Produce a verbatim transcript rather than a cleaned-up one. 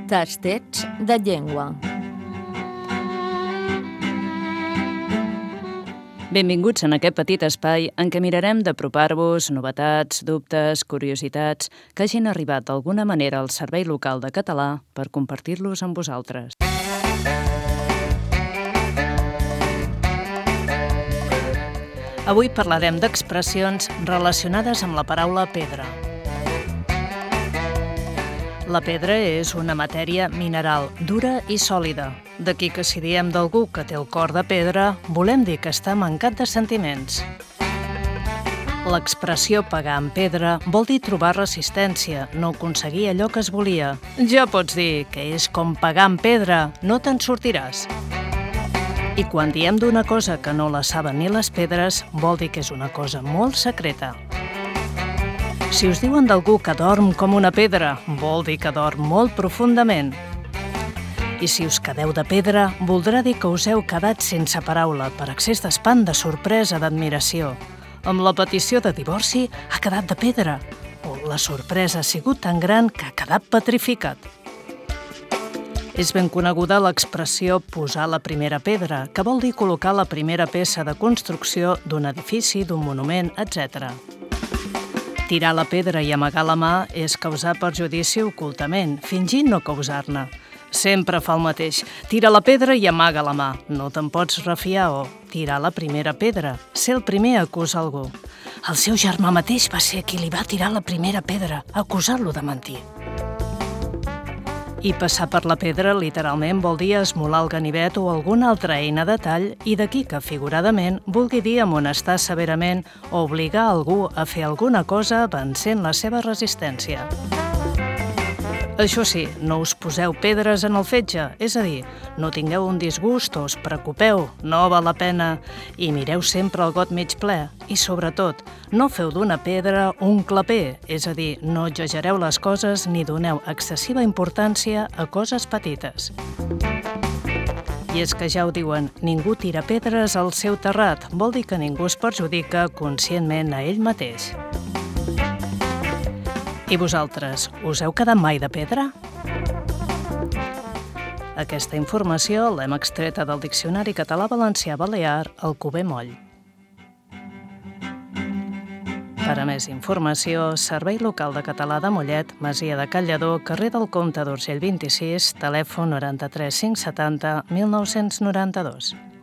Tastets de llengua. Benvinguts en aquest petit espai en què mirarem d'apropar-vos novetats, dubtes, curiositats que hagin arribat d'alguna manera al Servei Local de Català per compartir-los amb vosaltres. Avui parlarem d'expressions relacionades amb la paraula pedra. La pedra és una matèria mineral, dura i sòlida. D'aquí que si diem d'algú que té el cor de pedra, volem dir que està mancat de sentiments. L'expressió pagar amb pedra vol dir trobar resistència, no aconseguir allò que es volia. Ja pots dir que és com pagar amb pedra, no te'n sortiràs. I quan diem d'una cosa que no la saben ni les pedres, vol dir que és una cosa molt secreta. Si us diuen d'algú que dorm com una pedra, vol dir que dorm molt profundament. I si us quedeu de pedra, voldrà dir que us heu quedat sense paraula, per excés d'espant, de sorpresa, d'admiració. Amb la petició de divorci ha quedat de pedra, o la sorpresa ha sigut tan gran que ha quedat petrificat. És ben coneguda l'expressió posar la primera pedra, que vol dir col·locar la primera peça de construcció d'un edifici, d'un monument, etcètera. Tirar la pedra i amagar la mà és causar perjudici ocultament, fingint no causar-ne. Sempre fa el mateix. Tira la pedra i amaga la mà. No te'n pots refiar o tirar la primera pedra. Ser el primer a acusar algú. El seu germà mateix va ser qui li va tirar la primera pedra, acusar-lo de mentir. I passar per la pedra literalment vol dir esmolar el ganivet o alguna altra eina de tall i d'aquí que figuradament vulgui dir amonestar severament o obligar algú a fer alguna cosa vencent la seva resistència. Això sí, no us poseu pedres en el fetge, és a dir, no tingueu un disgust o us preocupeu, no val la pena, i mireu sempre el got mig ple. I sobretot, no feu d'una pedra un claper, és a dir, no exagereu les coses ni doneu excessiva importància a coses petites. I és que ja ho diuen, ningú tira pedres al seu terrat, vol dir que ningú es perjudica conscientment a ell mateix. I vosaltres, us heu quedat mai de pedra? Aquesta informació l'hem extreta del Diccionari Català-Valencià-Balear Alcover Moll. Per a més informació, Servei Local de Català de Mollet, Masia de Can Lledó, carrer del Comte d'Urgell vint-i-sis, telèfon noranta-tres cinc setanta mil nou-cents noranta-dos.